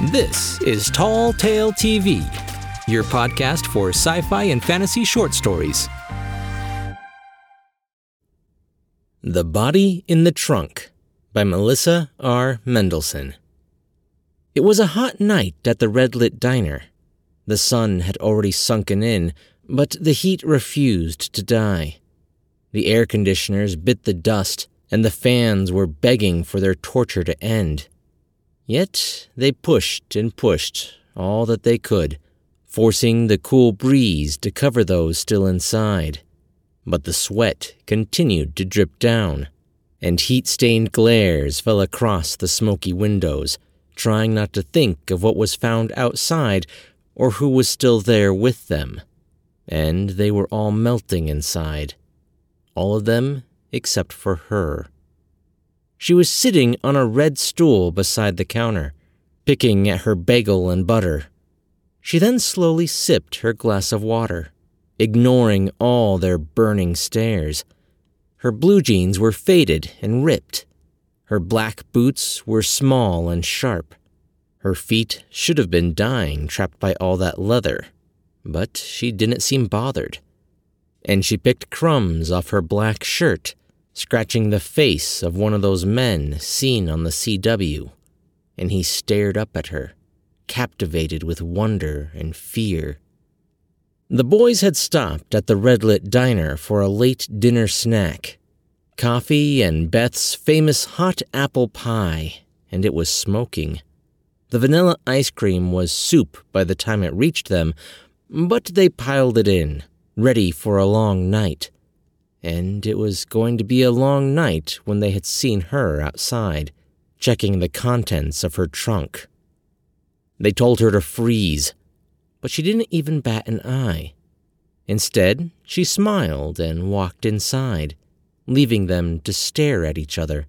This is Tall Tale TV, your podcast for sci-fi and fantasy short stories. The Body in the Trunk by Melissa R. Mendelson. It was a hot night at the red-lit diner. The sun had already sunken in, but the heat refused to die. The air conditioners bit the dust, and the fans were begging for their torture to end. Yet they pushed and pushed all that they could, forcing the cool breeze to cover those still inside. But the sweat continued to drip down, and heat-stained glares fell across the smoky windows, trying not to think of what was found outside or who was still there with them. And they were all melting inside. All of them except for her. She was sitting on a red stool beside the counter, picking at her bagel and butter. She then slowly sipped her glass of water, ignoring all their burning stares. Her blue jeans were faded and ripped. Her black boots were small and sharp. Her feet should have been dying trapped by all that leather, but she didn't seem bothered. And she picked crumbs off her black shirt, scratching the face of one of those men seen on the CW, and he stared up at her, captivated with wonder and fear. The boys had stopped at the red-lit diner for a late dinner snack, coffee and Beth's famous hot apple pie, and it was smoking. The vanilla ice cream was soup by the time it reached them, but they piled it in, ready for a long night. And it was going to be a long night when they had seen her outside, checking the contents of her trunk. They told her to freeze, but she didn't even bat an eye. Instead, she smiled and walked inside, leaving them to stare at each other.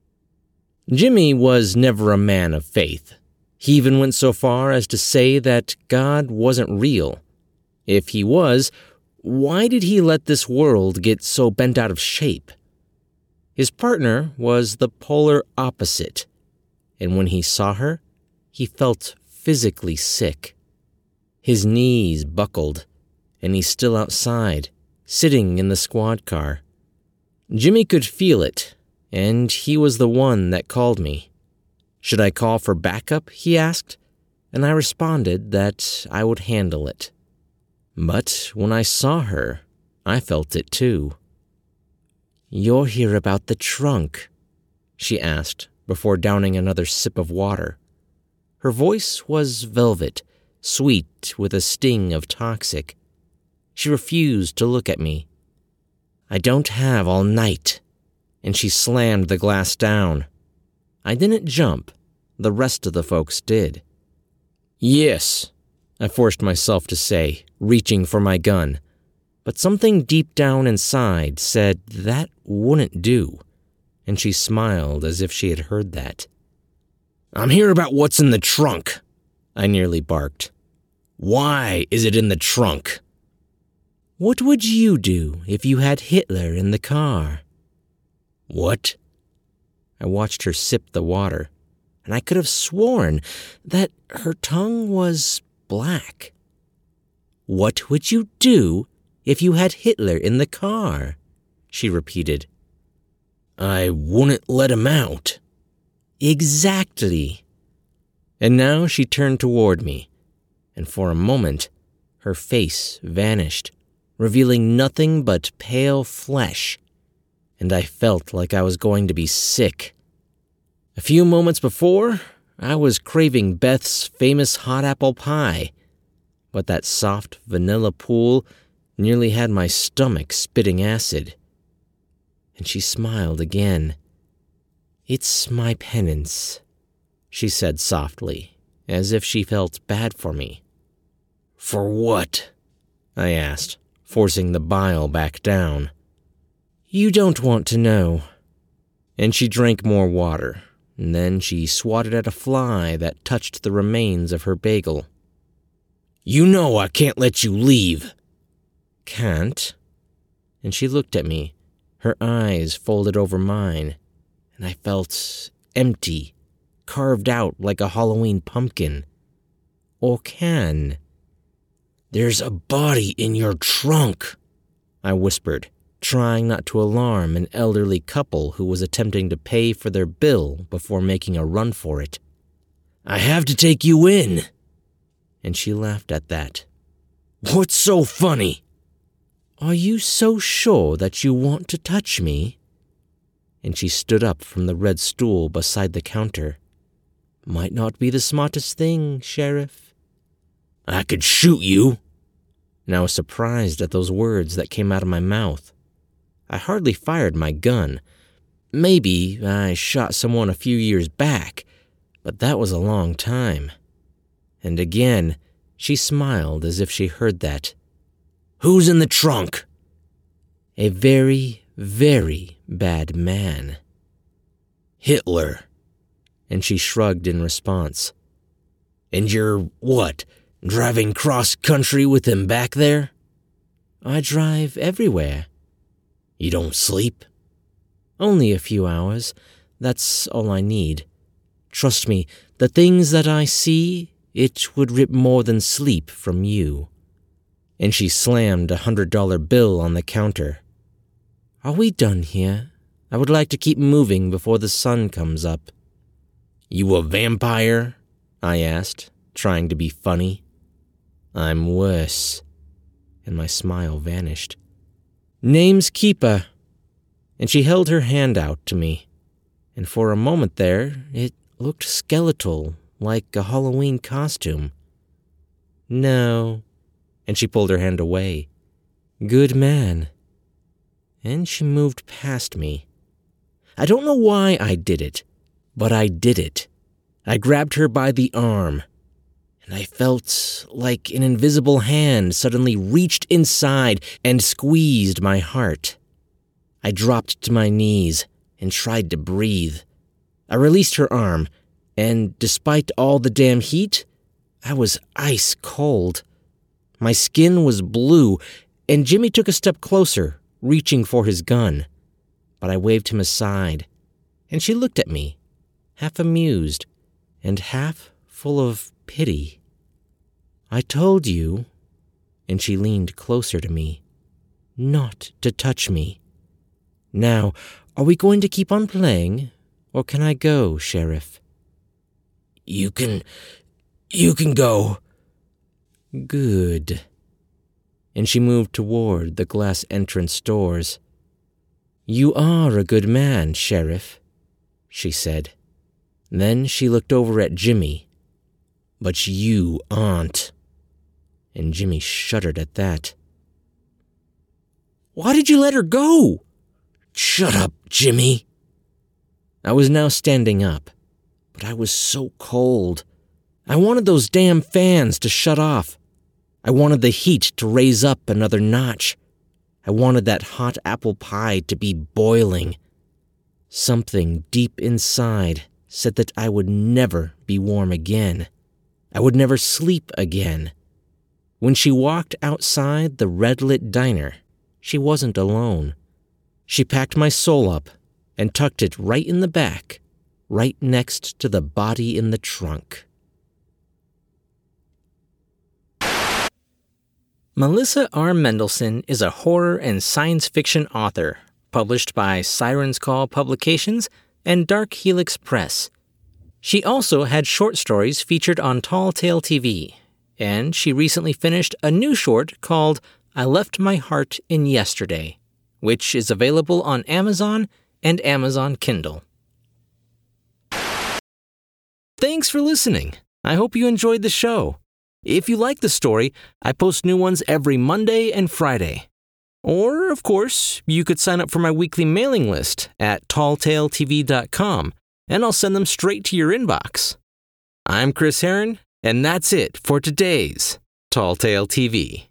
Jimmy was never a man of faith. He even went so far as to say that God wasn't real. If he was, why did he let this world get so bent out of shape? His partner was the polar opposite, and when he saw her, he felt physically sick. His knees buckled, and he's still outside, sitting in the squad car. Jimmy could feel it, and he was the one that called me. Should I call for backup, he asked, and I responded that I would handle it. But when I saw her, I felt it too. "You're here about the trunk?" she asked before downing another sip of water. Her voice was velvet, sweet with a sting of toxic. She refused to look at me. "I don't have all night," and she slammed the glass down. I didn't jump. The rest of the folks did. "Yes," I forced myself to say, reaching for my gun. But something deep down inside said that wouldn't do, and she smiled as if she had heard that. "I'm here about what's in the trunk," I nearly barked. "Why is it in the trunk?" "What would you do if you had Hitler in the car?" "What?" I watched her sip the water, and I could have sworn that her tongue was black. "What would you do if you had Hitler in the car?" she repeated. "I wouldn't let him out." "Exactly." And now she turned toward me, and for a moment, her face vanished, revealing nothing but pale flesh, and I felt like I was going to be sick. A few moments before, I was craving Beth's famous hot apple pie, but that soft vanilla pool nearly had my stomach spitting acid. And she smiled again. "It's my penance," she said softly, as if she felt bad for me. "For what?" I asked, forcing the bile back down. "You don't want to know." And she drank more water, and then she swatted at a fly that touched the remains of her bagel. "You know I can't let you leave." "Can't?" And she looked at me, her eyes folded over mine, and I felt empty, carved out like a Halloween pumpkin. Or can. "There's a body in your trunk," I whispered, trying not to alarm an elderly couple who was attempting to pay for their bill before making a run for it. "I have to take you in." And she laughed at that. "What's so funny?" "Are you so sure that you want to touch me?" And she stood up from the red stool beside the counter. "Might not be the smartest thing, Sheriff." "I could shoot you." And I was surprised at those words that came out of my mouth. I hardly fired my gun. Maybe I shot someone a few years back, but that was a long time. And again, she smiled as if she heard that. "Who's in the trunk?" "A very, very bad man." "Hitler." And she shrugged in response. "And you're, what, driving cross-country with him back there?" "I drive everywhere." "You don't sleep?" "Only a few hours. That's all I need. Trust me, the things that I see, it would rip more than sleep from you." And she slammed a $100 bill on the counter. "Are we done here? I would like to keep moving before the sun comes up." "You a vampire?" I asked, trying to be funny. "I'm worse." And my smile vanished. "Name's Keeper." And she held her hand out to me. And for a moment there, it looked skeletal, like a Halloween costume. "No." And she pulled her hand away. "Good man." And she moved past me. I don't know why I did it, but I did it. I grabbed her by the arm, and I felt like an invisible hand suddenly reached inside and squeezed my heart. I dropped to my knees and tried to breathe. I released her arm, and despite all the damn heat, I was ice cold. My skin was blue, and Jimmy took a step closer, reaching for his gun. But I waved him aside, and she looked at me, half amused and half full of pity. "I told you," and she leaned closer to me, "not to touch me. Now, are we going to keep on playing, or can I go, Sheriff?" You can go." "Good." And she moved toward the glass entrance doors. "You are a good man, Sheriff," she said. Then she looked over at Jimmy. "But you aren't." And Jimmy shuddered at that. "Why did you let her go?" "Shut up, Jimmy." I was now standing up, but I was so cold. I wanted those damn fans to shut off. I wanted the heat to raise up another notch. I wanted that hot apple pie to be boiling. Something deep inside said that I would never be warm again. I would never sleep again. When she walked outside the red-lit diner, she wasn't alone. She packed my soul up and tucked it right in the back, right next to the body in the trunk. Melissa R. Mendelson is a horror and science fiction author, published by Sirens Call Publications and Dark Helix Press. She also had short stories featured on Tall Tale TV, and she recently finished a new short called I Left My Heart in Yesterday, which is available on Amazon and Amazon Kindle. Thanks for listening. I hope you enjoyed the show. If you like the story, I post new ones every Monday and Friday. Or, of course, you could sign up for my weekly mailing list at talltaletv.com, and I'll send them straight to your inbox. I'm Chris Herron, and that's it for today's Tall Tale TV.